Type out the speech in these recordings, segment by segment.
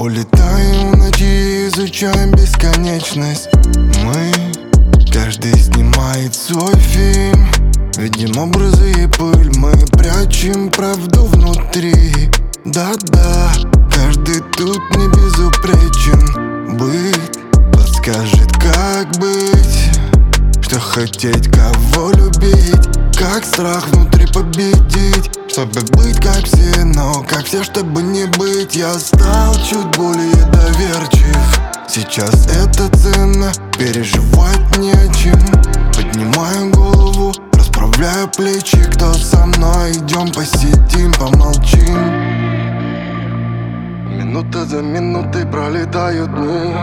Улетаем в ночи, изучаем бесконечность. Мы, каждый снимает свой фильм. Видим образы и пыль, мы прячем правду внутри. Да-да, каждый тут не безупречен. Быт подскажет, как быть, что хотеть, кого любить, как страх внутри победить, чтобы быть как все, но как все, чтобы не быть. Я стал чуть более доверчив. Сейчас это ценно, переживать не о чем. Поднимаю голову, расправляю плечи. Кто со мной? Идем посидим, помолчим. Минута за минутой пролетают дни.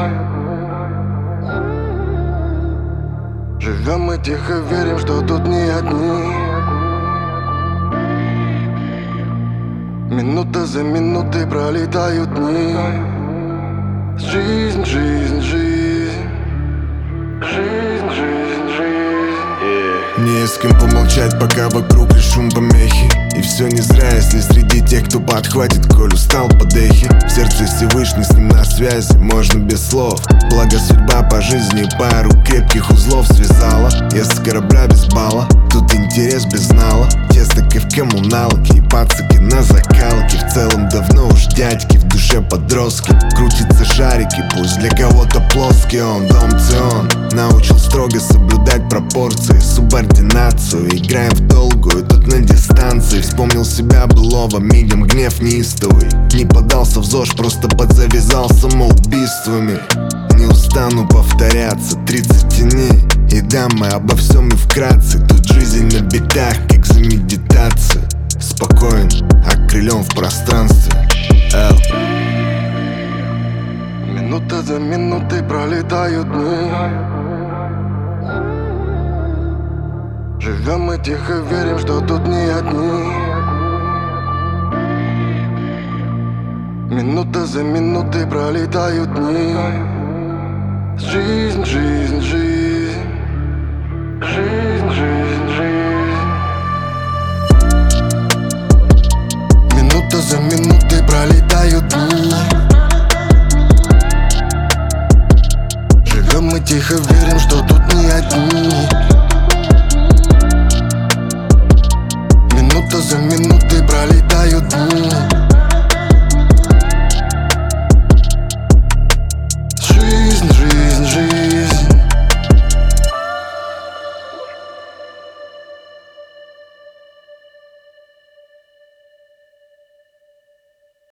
Живем и тихо верим, что тут не одни. Минута за минутой пролетают дни. Жизнь, жизнь, жизнь. Жизнь, жизнь, жизнь. Не с кем помолчать, пока вокруг лишь шум помехи. И все не зря, если среди тех, кто подхватит, коль устал под эхи. В сердце Всевышний с ним на связи, можно без слов. Благо судьба по жизни пару крепких узлов связала. Я с корабля без балла, тут интерес без знала. Тесно в коммуналке и пацаки на закалке. В целом давно уж дядьки, в душе подростки. Крутятся шарики, пусть для кого-то плоский. Он дом Цион научил строго соблюдать пропорции, субординацию. Играем в долгую, тут на дистанции. Вспомнил себя былого, мигом гнев неистовый. Не подался в ЗОЖ, просто подзавязал самоубийствами. Не устану повторяться, 30 теней. И да, мы обо всем и вкратце. Тут жизнь на битах, как за медитацию. Спокоен, окрылен в пространстве. Минута за минутой пролетают дни. Живем и тихо верим, что тут не одни. Минута за минутой пролетают дни. Жизнь, жизнь, жизнь. Жизнь, жизнь, жизнь. Минута за минутой пролетают дни. Живем и тихо верим, что тут не одни. Минута за минутой пролетают.